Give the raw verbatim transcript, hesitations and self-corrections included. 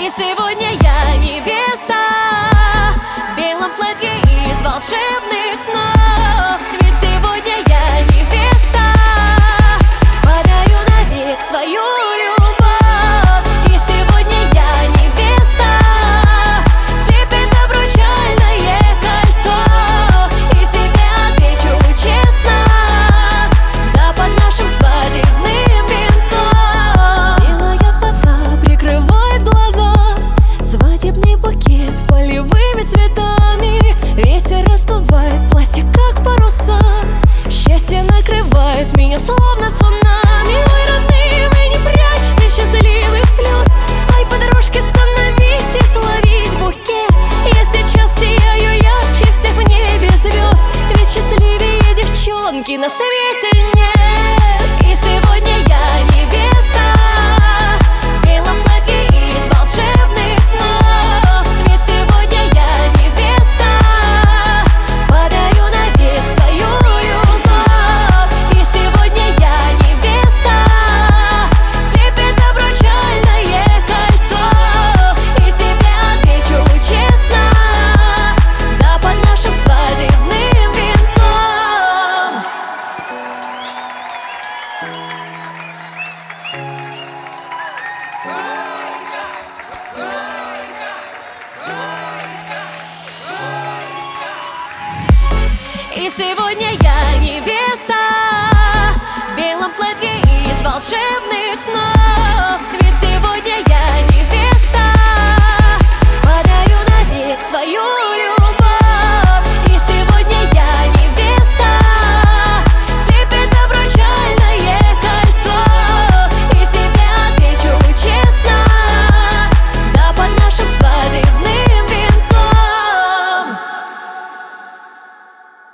И сегодня я невеста в белом платье из волшебных снов. Ведь сегодня я невеста, подарю навек свою любовь. И сегодня я невеста, слепит обручальное кольцо. И тебе отвечу честно, да, под нашим свадебным венцом. Белая вода прикрывает глаза, свадебный букет с полевыми цветами. Ветер раздувает платье, как паруса, счастье накрывает меня, словно цунами. Ой, родные, вы не прячьте счастливых слез, ай, подружки, становитесь ловить букет. Я сейчас сияю ярче всех в небе звезд, ведь счастливее девчонки на свете нет. И сегодня я невеста в белом платье из волшебных снов. Ведь сегодня я невеста, подарю навек свою любовь. И сегодня я невеста, слепит обручальное кольцо. И тебе отвечу честно, да, под нашим свадебным венцом. И сегодня я невеста в белом платье из волшебных снов.